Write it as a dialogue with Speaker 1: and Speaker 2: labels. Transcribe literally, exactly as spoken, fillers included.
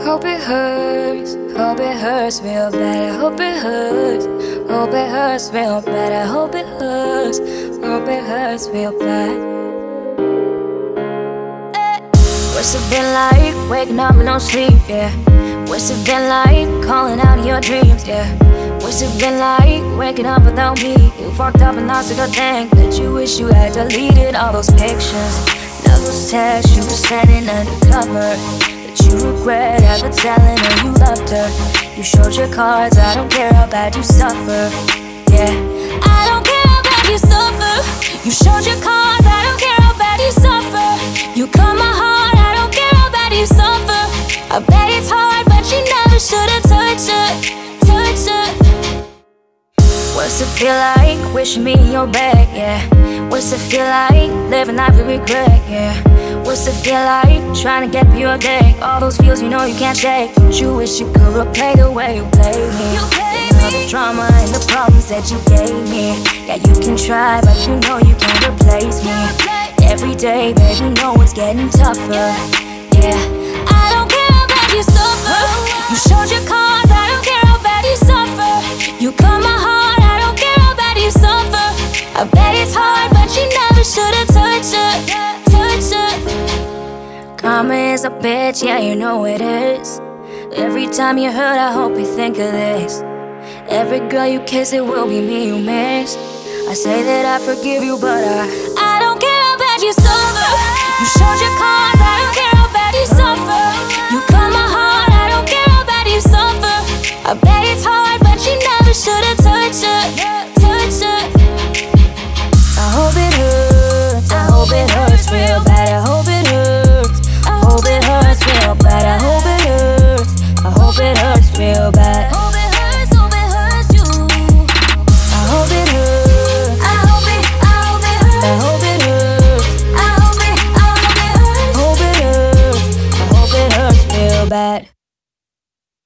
Speaker 1: Hope it hurts, hope it hurts real bad. I hope it hurts, hope it hurts real bad. I hope it hurts, hope it hurts real bad. What's it been like waking up with no sleep, yeah? What's it been like calling out your dreams, yeah? What's it been like waking up without me? You fucked up and lost a good thing that you wish you had deleted all those pictures. Now those texts you were sending undercover that you regret ever telling her you loved her. You showed your cards, I don't care how bad you suffer. Yeah, I don't care how bad you suffer. You showed your cards, I don't care how bad you suffer. You cut my heart, I don't care how bad you suffer. I bet it's hard, but you never should've touched it, touched it. What's it feel like wishing me in your bed, yeah? What's it feel like living life with regret, yeah? What's it feel like trying to get through your day? All those feels you know you can't shake. Don't you wish you could replay the way you played me? You played me. All the drama and the problems that you gave me. Yeah, you can try, but you know you can't replace me. Every day, baby, you know it's getting tougher. Yeah, I don't care how bad you suffer. You showed your cards, I don't care how bad you suffer. You cut my heart, I don't care how bad you suffer. I bet it's hard, but you never should've touched it, touched it. Karma is a bitch, yeah, you know it is. Every time you hurt, I hope you think of this. Every girl you kiss, it will be me you miss. I say that I forgive you, but I I don't care how bad you suffer. You showed your cards, I don't care how bad you suffer. You